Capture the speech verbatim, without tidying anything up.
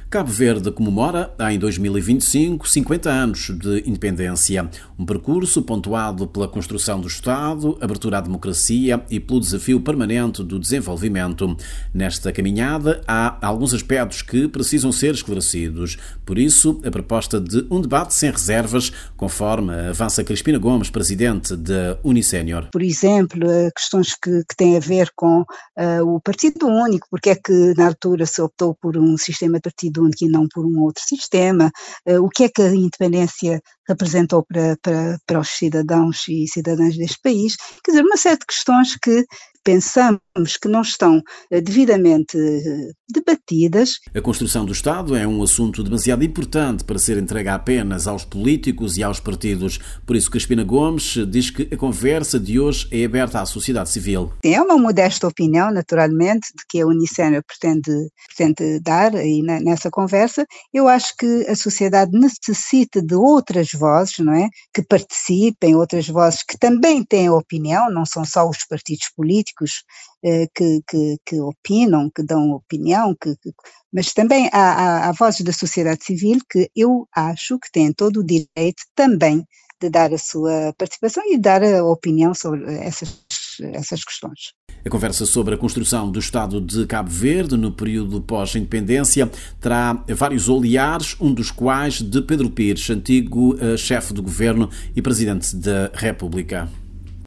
Cabo Verde comemora, em dois mil e vinte e cinco, cinquenta anos de independência. Um percurso pontuado pela construção do Estado, abertura à democracia e pelo desafio permanente do desenvolvimento. Nesta caminhada, há alguns aspectos que precisam ser esclarecidos. Por isso, a proposta de um debate sem reservas, conforme avança Crispina Gomes, presidente da Unisénior. Por exemplo, questões que, que têm a ver com uh, o partido único, porque é que na altura se optou por um sistema de partido único e não por um outro sistema, uh, o que é que a independência representou para, para, para os cidadãos e cidadãs deste país, quer dizer, uma série de questões que pensamos que não estão devidamente debatidas. A construção do Estado é um assunto demasiado importante para ser entregue apenas aos políticos e aos partidos. Por isso, Crispina Gomes diz que a conversa de hoje é aberta à sociedade civil. É uma modesta opinião, naturalmente, de que a Unisénior pretende, pretende dar aí nessa conversa. Eu acho que a sociedade necessita de outras vozes, não é? Que participem, outras vozes que também têm opinião, não são só os partidos políticos Que, que, que opinam, que dão opinião, que, que, mas também há, há, há vozes da sociedade civil que eu acho que têm todo o direito também de dar a sua participação e dar a opinião sobre essas, essas questões. A conversa sobre a construção do Estado de Cabo Verde no período pós-independência terá vários olhares, um dos quais de Pedro Pires, antigo uh, chefe do governo e presidente da República.